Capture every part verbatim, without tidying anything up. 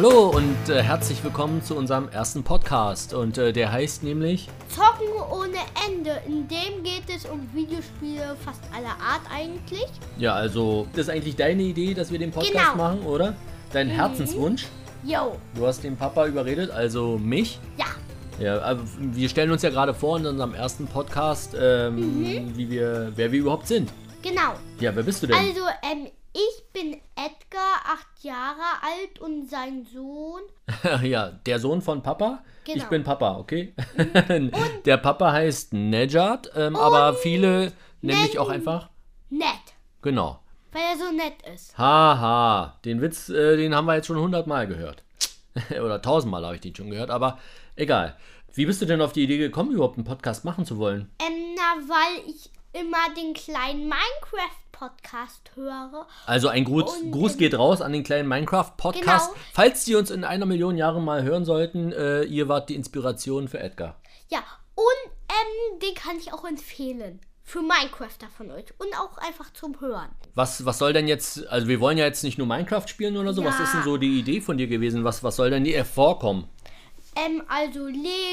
Hallo und äh, herzlich willkommen zu unserem ersten Podcast und äh, der heißt nämlich Zocken ohne Ende. In dem geht es um Videospiele fast aller Art eigentlich. Ja, also das ist eigentlich deine Idee, dass wir den Podcast Genau. machen, oder? Dein Mhm. Herzenswunsch. Jo. Du hast den Papa überredet, also mich. Ja. Ja, aber wir stellen uns ja gerade vor in unserem ersten Podcast, ähm, Mhm. wie wir, wer wir überhaupt sind. Genau. Ja, wer bist du denn? Also, ähm, ich bin Edgar, acht Jahre alt und sein Sohn. Ja, der Sohn von Papa. Genau. Ich bin Papa, okay? Der Papa heißt Nejat, ähm, aber viele nennen mich auch einfach. Nett. Genau. Weil er so nett ist. Haha, den Witz, äh, den haben wir jetzt schon hundertmal gehört. Oder tausendmal habe ich den schon gehört, aber egal. Wie bist du denn auf die Idee gekommen, überhaupt einen Podcast machen zu wollen? Ähm, na, weil ich immer den kleinen Minecraft-Podcast höre. Also ein Gruß, Und, Gruß ähm, geht raus an den kleinen Minecraft-Podcast. Genau. Falls Sie uns in einer Million Jahren mal hören sollten, äh, ihr wart die Inspiration für Edgar. Ja, und ähm, den kann ich auch empfehlen. Für Minecrafter von euch. Und auch einfach zum Hören. Was, was soll denn jetzt, also wir wollen ja jetzt nicht nur Minecraft spielen oder so, Ja. was ist denn so die Idee von dir gewesen? Was, was soll denn hier vorkommen? Ähm, also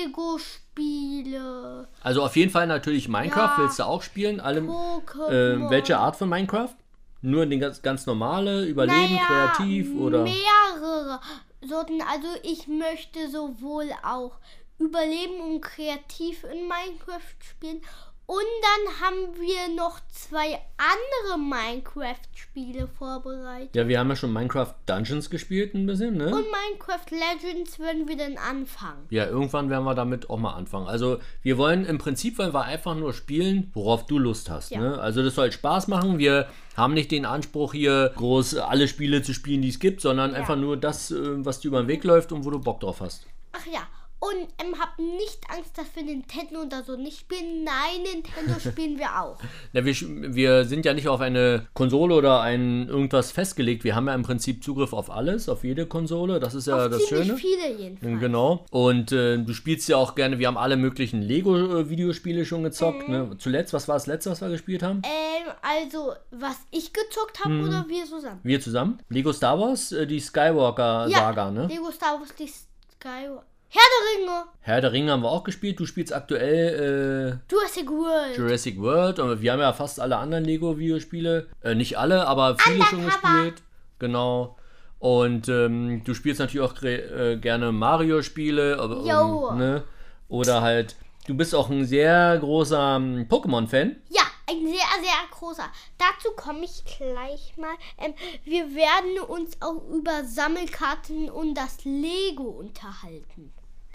Lego-Spiele, Also auf jeden Fall natürlich Minecraft, Ja. willst du auch spielen? Alle, Pokémon. äh, welche Art von Minecraft? Nur den ganz, ganz normale, Überleben, Naja, kreativ oder? mehrere Sorten. Also ich möchte sowohl auch Überleben und kreativ in Minecraft spielen. Und dann haben wir noch zwei andere Minecraft-Spiele vorbereitet. Ja, wir haben ja schon Minecraft Dungeons gespielt ein bisschen, ne? Und Minecraft Legends werden wir dann anfangen. Ja, irgendwann werden wir damit auch mal anfangen. Also wir wollen im Prinzip, wollen wir einfach nur spielen, worauf du Lust hast. Ja. Ne? Also das soll Spaß machen. Wir haben nicht den Anspruch hier groß alle Spiele zu spielen, die es gibt, sondern einfach nur das, äh, was dir über den Weg läuft und wo du Bock drauf hast. Ach ja, und ähm, habt nicht Angst, dass wir Nintendo oder so nicht spielen. Nein, Nintendo spielen wir auch. Na, wir, sch- wir sind ja nicht auf eine Konsole oder ein irgendwas festgelegt. Wir haben ja im Prinzip Zugriff auf alles, auf jede Konsole. Das ist ja Auf das ziemlich Schöne. viele jedenfalls. Genau. Und äh, du spielst ja auch gerne, wir haben alle möglichen Lego-Videospiele schon gezockt. Mhm. Ne? Zuletzt, was war das letzte, was wir gespielt haben? Ähm, also, was ich gezockt habe Hm. oder wir zusammen? Wir zusammen? Lego Star Wars, äh, die Skywalker-Saga, ne? Lego Star Wars, die Skywalker. Herr der Ringe, Herr der Ringe haben wir auch gespielt. Du spielst aktuell Jurassic World. äh, Jurassic World. Und wir haben ja fast alle anderen Lego-Videospiele. Äh, nicht alle, aber viele schon Undercover. gespielt. Genau. Und ähm, du spielst natürlich auch gre- äh, gerne Mario-Spiele. aber, Jo. ähm, ne? Oder halt, du bist auch ein sehr großer ähm, Pokémon-Fan. Ja, ein sehr, sehr großer. Dazu komme ich gleich mal. Ähm, wir werden uns auch über Sammelkarten und das Lego unterhalten.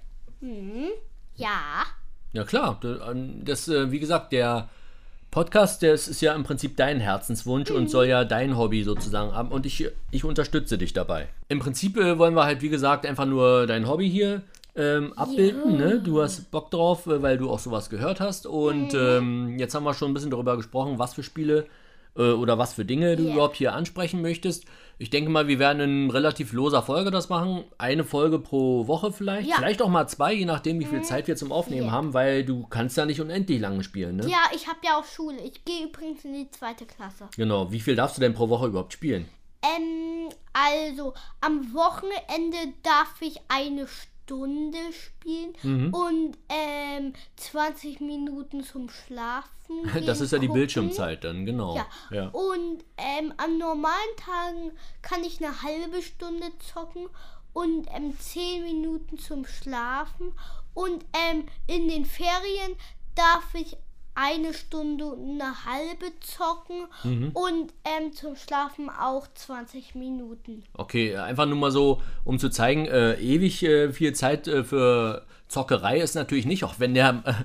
Hm, ja. Ja klar, da- ähm, das, äh, wie gesagt, der Podcast, das ist ja im Prinzip dein Herzenswunsch und soll ja dein Hobby sozusagen haben und ich, ich unterstütze dich dabei. Im Prinzip äh, wollen wir halt, wie gesagt, einfach nur dein Hobby hier ähm, abbilden. Ne? Du hast Bock drauf, äh, weil du auch sowas gehört hast und ähm, jetzt haben wir schon ein bisschen darüber gesprochen, was für Spiele äh, oder was für Dinge du Ja. überhaupt hier ansprechen möchtest. Ich denke mal, wir werden in relativ loser Folge das machen. Eine Folge pro Woche vielleicht. Ja. Vielleicht auch mal zwei, je nachdem, wie viel Zeit wir zum Aufnehmen Ja. haben, weil du kannst ja nicht unendlich lange spielen. Ne? Ja, ich habe ja auch Schule. Ich gehe übrigens in die zweite Klasse. Genau. Wie viel darfst du denn pro Woche überhaupt spielen? Ähm, also am Wochenende darf ich eine Stunde spielen Mhm. und ähm, zwanzig Minuten zum Schlafen. Das gehen, ist ja die gucken. Bildschirmzeit dann, genau. Ja. Ja. Und ähm, an normalen Tagen kann ich eine halbe Stunde zocken und ähm, zehn Minuten zum Schlafen. Und ähm, in den Ferien darf ich eine Stunde und eine halbe zocken Mhm. und ähm, zum Schlafen auch zwanzig Minuten. Okay, einfach nur mal so, um zu zeigen, äh, ewig äh, viel Zeit äh, für Zockerei ist natürlich nicht, auch wenn der äh,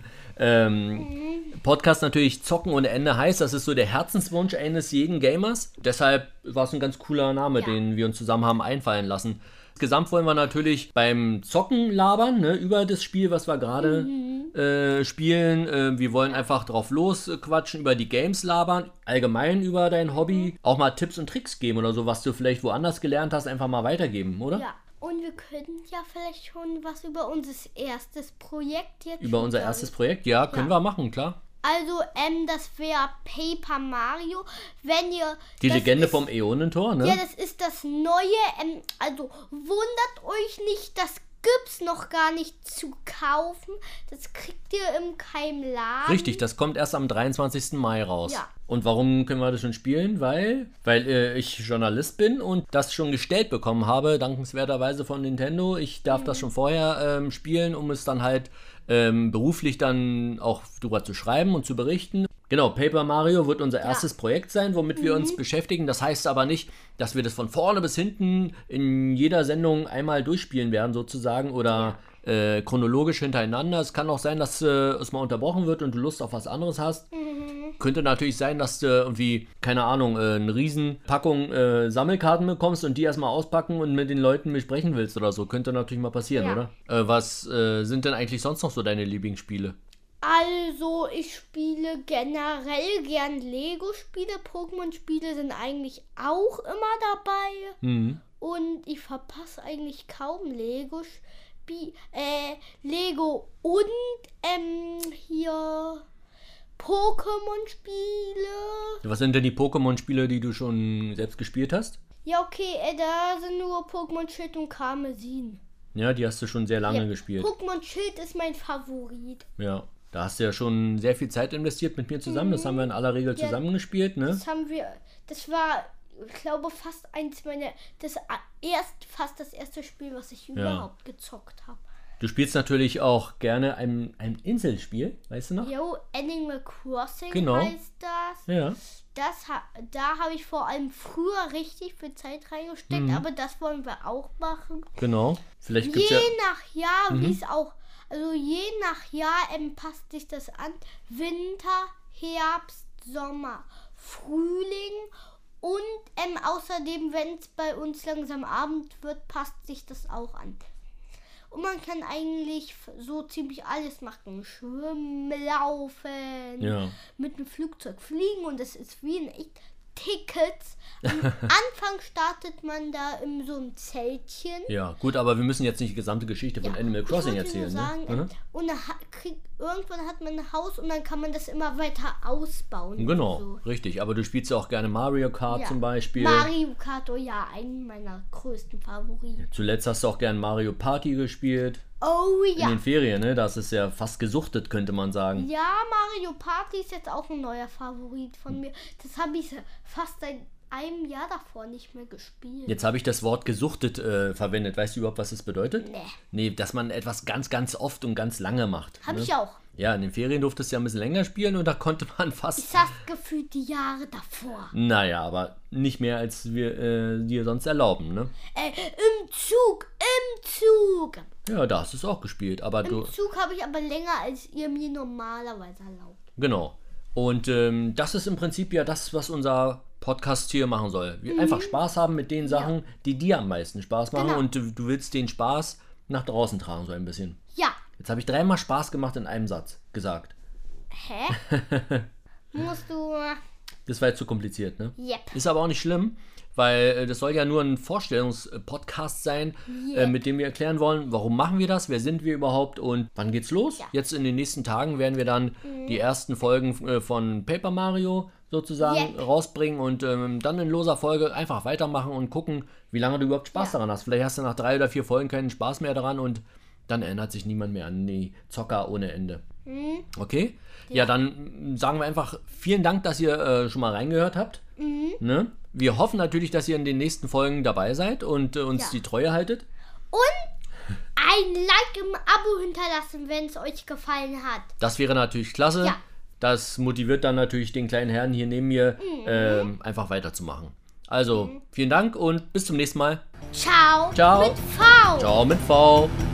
ähm, Podcast natürlich Zocken ohne Ende heißt. Das ist so der Herzenswunsch eines jeden Gamers. Deshalb war es ein ganz cooler Name, Ja. den wir uns zusammen haben einfallen lassen. Insgesamt wollen wir natürlich beim Zocken labern, ne, über das Spiel, was wir gerade äh, spielen. Äh, wir wollen einfach drauf losquatschen, über die Games labern, allgemein über dein Hobby, auch mal Tipps und Tricks geben oder so, was du vielleicht woanders gelernt hast, einfach mal weitergeben, oder? Ja, und wir können ja vielleicht schon was über unser erstes Projekt jetzt Über schon unser sagen. erstes Projekt, ja, können Ja. wir machen, klar. Also, ähm, das wäre Paper Mario. Wenn ihr... Die das Legende ist, vom Äonentor, ne? Ja, das ist das Neue. Ähm, also, wundert euch nicht, das gibt's noch gar nicht zu kaufen. Das kriegt ihr im keinem Laden. Richtig, das kommt erst am dreiundzwanzigsten Mai raus. Ja. Und warum können wir das schon spielen? Weil, weil äh, ich Journalist bin und das schon gestellt bekommen habe, dankenswerterweise von Nintendo. Ich darf mhm. das schon vorher ähm, spielen, um es dann halt ähm, beruflich dann auch drüber zu schreiben und zu berichten. Genau, Paper Mario wird unser erstes ja. Projekt sein, womit wir mhm. uns beschäftigen. Das heißt aber nicht, dass wir das von vorne bis hinten in jeder Sendung einmal durchspielen werden sozusagen oder ja. äh, chronologisch hintereinander. Es kann auch sein, dass äh, es mal unterbrochen wird und du Lust auf was anderes hast. Mhm. Könnte natürlich sein, dass du irgendwie, keine Ahnung, äh, eine Riesenpackung äh, Sammelkarten bekommst und die erstmal auspacken und mit den Leuten besprechen willst oder so. Könnte natürlich mal passieren, ja. oder? Äh, was äh, sind denn eigentlich sonst noch so deine Lieblingsspiele? Also, ich spiele generell gern Lego-Spiele. Pokémon-Spiele sind eigentlich auch immer dabei. Mhm. Und ich verpasse eigentlich kaum Lego-Spiele. Äh, Lego und ähm, hier Pokémon-Spiele. Was sind denn die Pokémon-Spiele, die du schon selbst gespielt hast? Ja, okay, äh, da sind nur Pokémon Schild und Karmesin. Ja, die hast du schon sehr lange ja, gespielt. Pokémon Schild ist mein Favorit. Ja. Da hast du ja schon sehr viel Zeit investiert mit mir zusammen. Das haben wir in aller Regel ja, zusammen gespielt, ne? Das haben wir, das war, ich glaube, fast eins meiner, das erst, fast das erste Spiel, was ich ja. überhaupt gezockt habe. Du spielst natürlich auch gerne ein, ein Inselspiel, weißt du noch? Jo, Animal Crossing genau. heißt das. Ja. Das da habe ich vor allem früher richtig viel Zeit reingesteckt, mhm. aber das wollen wir auch machen. Genau. Vielleicht gibt's Je ja nach Jahr, mhm. wie es auch, also je nach Jahr ähm, passt sich das an. Winter, Herbst, Sommer, Frühling und ähm, außerdem, wenn es bei uns langsam Abend wird, passt sich das auch an. Und man kann eigentlich so ziemlich alles machen. Schwimmen, laufen, ja. mit dem Flugzeug fliegen und es ist wie ein echt Tickets. Am Anfang startet man da in so einem Zeltchen. Ja, gut, aber wir müssen jetzt nicht die gesamte Geschichte von ja, Animal Crossing erzählen. Nur sagen, ne? mhm. Und dann kriegt, irgendwann hat man ein Haus und dann kann man das immer weiter ausbauen. Genau, so. richtig. Aber du spielst ja auch gerne Mario Kart ja. zum Beispiel. Mario Kart, oh ja, einen meiner größten Favoriten. Zuletzt hast du auch gerne Mario Party gespielt. Oh ja. In den Ferien, ne? Das ist ja fast gesuchtet, könnte man sagen. Ja, Mario Party ist jetzt auch ein neuer Favorit von mir. Das habe ich fast seit einem Jahr davor nicht mehr gespielt. Jetzt habe ich das Wort gesuchtet äh, verwendet. Weißt du überhaupt, was das bedeutet? Nee. Nee, dass man etwas ganz, ganz oft und ganz lange macht. Habe ne? ich auch. Ja, in den Ferien durftest du ja ein bisschen länger spielen und da konnte man fast... Ich sag gefühlt die Jahre davor. Naja, aber nicht mehr, als wir äh, dir sonst erlauben, ne? Äh, im Zug, im Zug. Ja, da hast du es auch gespielt, aber Im du... Im Zug habe ich aber länger, als ihr mir normalerweise erlaubt. Genau. Und ähm, das ist im Prinzip ja das, was unser Podcast hier machen soll. Wir mhm. einfach Spaß haben mit den Sachen, ja. die dir am meisten Spaß machen. Genau. Und du, du willst den Spaß nach draußen tragen, so ein bisschen. Ja. Jetzt habe ich dreimal Spaß gemacht in einem Satz gesagt. Hä? Musst du... Das war jetzt zu kompliziert, ne? Yep. Ist aber auch nicht schlimm, weil äh, das soll ja nur ein Vorstellungspodcast sein, yep. äh, mit dem wir erklären wollen, warum machen wir das, wer sind wir überhaupt und wann geht's los? Ja. Jetzt in den nächsten Tagen werden wir dann mhm. die ersten Folgen äh, von Paper Mario sozusagen yep. rausbringen und ähm, dann in loser Folge einfach weitermachen und gucken, wie lange du überhaupt Spaß ja. daran hast. Vielleicht hast du nach drei oder vier Folgen keinen Spaß mehr daran und dann erinnert sich niemand mehr an die Zocker ohne Ende. Mhm. Okay? Ja. ja, dann sagen wir einfach vielen Dank, dass ihr äh, schon mal reingehört habt. Mhm. Ne? Wir hoffen natürlich, dass ihr in den nächsten Folgen dabei seid und äh, uns ja. die Treue haltet. Und ein Like im Abo hinterlassen, wenn es euch gefallen hat. Das wäre natürlich klasse. Ja. Das motiviert dann natürlich den kleinen Herrn hier neben mir, mhm. ähm, einfach weiterzumachen. Also, mhm. vielen Dank und bis zum nächsten Mal. Ciao. Ciao. Mit V. Ciao mit V.